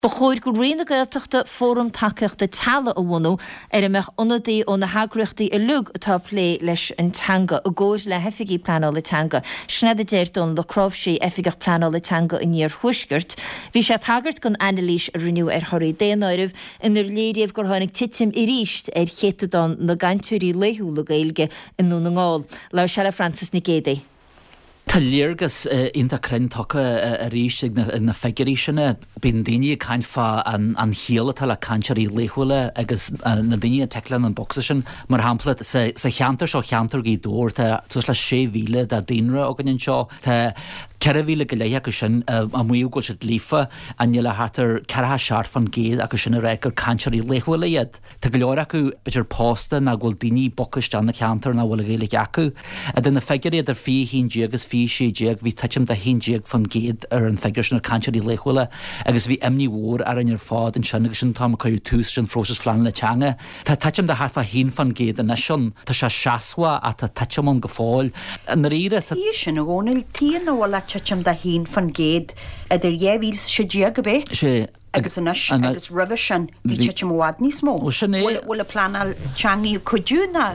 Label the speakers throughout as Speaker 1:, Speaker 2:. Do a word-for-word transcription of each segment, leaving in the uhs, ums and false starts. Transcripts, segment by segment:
Speaker 1: Ba chóir go riana gailteachta fórum takeachta talla a bhhanú ar amach onadaí ó na hagraachtaí a lug atá plé leis an teanga a ggóir le hefigaí pleanáil le teanga. Snead a déirtún le cróbhsí efigach pleanáil le teanga in níor thuisgurt. Bhí sé tagart gon Annalise a riniú ar thoirí déanairih inar léiríomh gur tháinig titim i ríist ar chétadán na gantúirí léithú le gailge in nó na ngáil. Lá Shara Francis Nicédi.
Speaker 2: Tá léargus inta crinn tucha a ríis na figurí sinna bín daine caint fa an chéala tal a cantearí léithúile agus na daine telan an boxa sin mar hampla sa cheantar seo cheantar í dúir tá tus le sé bhíle de daonra a gan seo tá ceithre bhíle go léithe go sin a muúgóil si lífa a le hátar ceatha seart fan géad agus sin a régur cantearí léithúile iad. Tá go leor acu beidir pósta na ghfuil daoine bocaiste na cheantar na bhfuil réala acu a den na figurí idir fí hín agus fí sé déag bhí tuitim de hín déag fan géad ar an feigur sin ar cantearí léithúile agus bhí imní mhór ar an ar fád in sin agus sin tá chuú tús sin frósas flean le teanga. Tá tuitim de harfa hín fan géad a naisiún tá sé seaasha a tá tuitim an go fáil an ríre
Speaker 3: Tí sin a gcónail tíana bhfuil tuitim de hín fan géad idir dhéhhíl sé déag a bit sé agus anas agus revision bhí tuitim mhád níos mó bhfuil a plánal teangaí chuidúna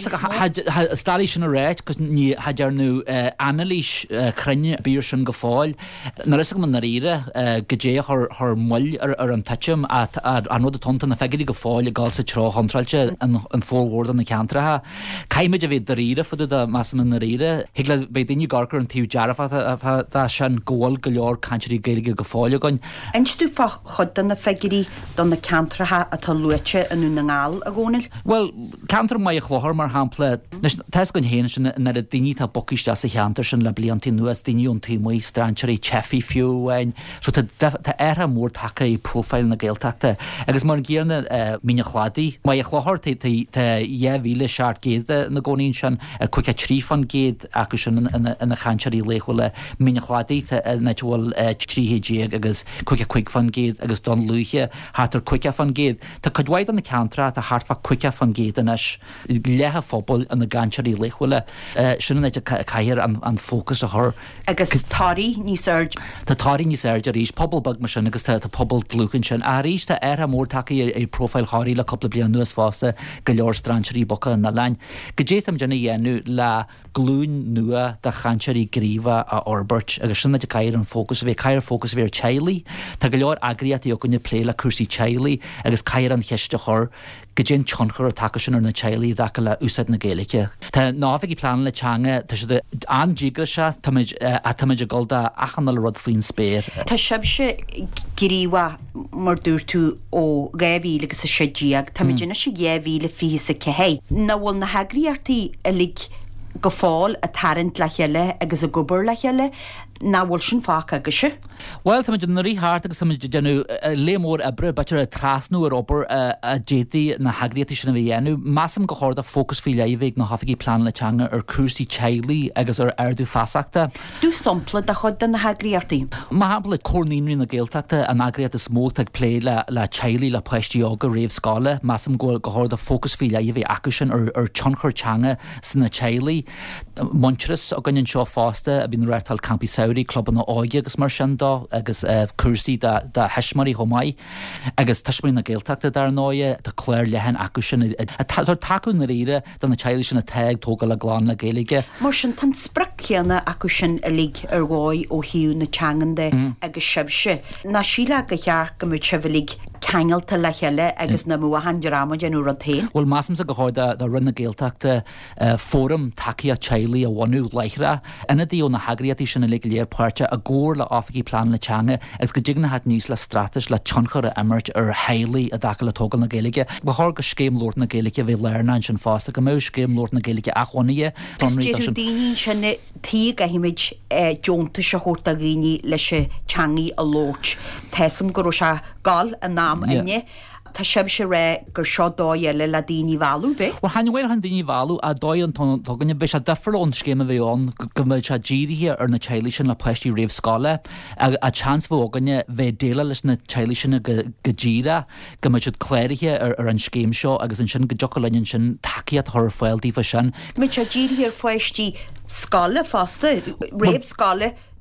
Speaker 2: stáí sin a réit cos ní haidirnú Annalise crunne bír sin go fáil na is man na ríre go dé th muil ar an tuitim a anód a tonta na fegurí go fáil a gáil sa trá hantrailte an fórhór an na ceantrathe. Caiimiid a bhéh de ríre fudú a más man na ríre, hiag le bheith daoine garcar an tíú dearfa sin ggóil go leor cantearí gaeilge go fáil agáin.
Speaker 3: Einstú fach chudan na fegurí don na ceantrathe atá luite anú na ngáil a gcónail?
Speaker 2: Well, ceantar mai a chláthir mar hampla teis gon héana sin na a daoine tá bocaiste sa cheantar sin le bliantí nuas daoine tíí stranseí chefií fiúhain, so tá ar a mór take í profil na ggéalteachta. Agus mar ggéarna míne chládaí, mai a chláthir dhéhhíle seart géad na gcóíonn sin chuice trí fan géad acu sin na cansearí léithúile míne chládaí na bhfuil tríhédéag agus chuice chuig fan géad agus don luúthe hátar cuice fan géad. Tá chuidhaid an na ceantra a háfa cuice fan géad inis lethe fphobal an na gansearí léithúile sinna caiir an fócus a thir.
Speaker 3: Agus táí níos aird.
Speaker 2: Tá táí níos airde rís pobl bag mar sin agus tá pobl glúchan sin a rís tá ar a mór take é profil háirí le coppla blian nuas fásta go leor stranseí bocha na lein. Go détam denna dhéanú le glún nua de chansearí gríomha a orbert agus sinna de caiir an fócus bheith caiir fócus bhíar tealaí, Tá go leor agriat í gonne plé le cuasaí tealaí agus caiir an cheiste chur go dé tionchar a take sin ar na tealaí dacha le úsad na Gaeilge. Tá náfigí plán le teanga tá si andígra se a táid a golda achanal rud faoin spéir.
Speaker 3: Tá sebse gríomha mar dúir tú ó gabhíle agus a sédíag, Tá dina sé gabhíle fi sa cehéid. Na bhfuil na hagriartaí a lig go fáil a tarint le cheile agus a gobar le cheile na bhfuil sin fácha agus se?
Speaker 2: Well, tá na ríthart agus denú lémór a bre betir a trasnú ar obair a détaí na hagriatí sinna bhí dhéanú. Massam go háir a fócus fi leibhéh na hafaigí plán le teanga ar cuasaí tealaí agus ar airdú fasachta.
Speaker 3: Dú sampla a chud den na hagriartaí?
Speaker 2: Má hampla cóníonrí na ggéalteachta an agriat a smóg ag plé le le tealaí le pleistíoga réomh scála, massam go go háir a fócus fi leibhéh acu sin ar ar tionchar teanga san na tealaí. Montras a gann seo fásta a bhín réirtal campi saoirí clubban na áige agus mar sin dá agus cuasaí de heismarí chomáid agus tuismaí na ggéalteachta dar náide de chléir lehan acu sin tar taú na ríre don na tealaí sin na teag tóga le gláán le Gaeilge.
Speaker 3: Mar sin tan sprachéanna acu sin a lig ar gháid ó hiú na teangande agus sebse. Na síle go chear go mu sibhlig ceangalta le cheile agus na mua handeráma genú rodhéin.
Speaker 2: Well, massam sa go háir de rinne ggéalteachta fórum takeí a tealaí a bhainú leithre ina dtíí ó na hagriatí sinna le léir páirte a ggóir le áfaigí plán le teanga agus go dtíigna hat níos le stratas le tionchar a imirt ar heilaí a dacha le tógal na Gaeilge. Ba thir go scéim lór na Gaeilge bhí learna sin fásta go mó scéim lór na Gaeilge a chunaí.
Speaker 3: Is déidir daoine sinna tí a himiid jónta se chóta ghaoine leis se teangaí a lót. Teism go se gáil a nám aine. Tá sebse ré gur seo dóile le daoine bhú be?
Speaker 2: Well, hainhfuil an daoine bhú a dóid an tuganne be a defraón scéim a bhíón go mbeid se ddíirithe ar na tealaí sin le pleistí réomh scála a chans bhóganne bheith déile leis na tealaí sinna go ddíra go mbeid siad cléirithe ar an scéim seo agus an sin go deocha leinn sin takeíad thir fáil dífa sin.
Speaker 3: Mbeid se ddíirithe ar pleistí scála fásta réomh scála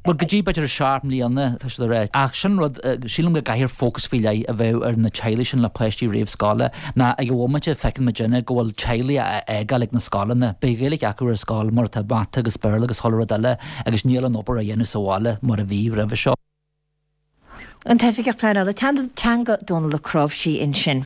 Speaker 2: Mar go dtí beidir seaarm líanana tá sé ré. Ach sin rud sílam go gaiir fócus fi lei a bheith ar na teile sin le pleistí riomh scála na ag bhhaimete fecin me gohfuil teile eáil na scálanna, begéala acu ar scáil mar tá bata agus beirla agus thola eile agus níl an opair a dhéanú sáile mar a bhíh ra bheith seo.
Speaker 1: An tefiigh pleile le teanga donna le cróbh sí in sin.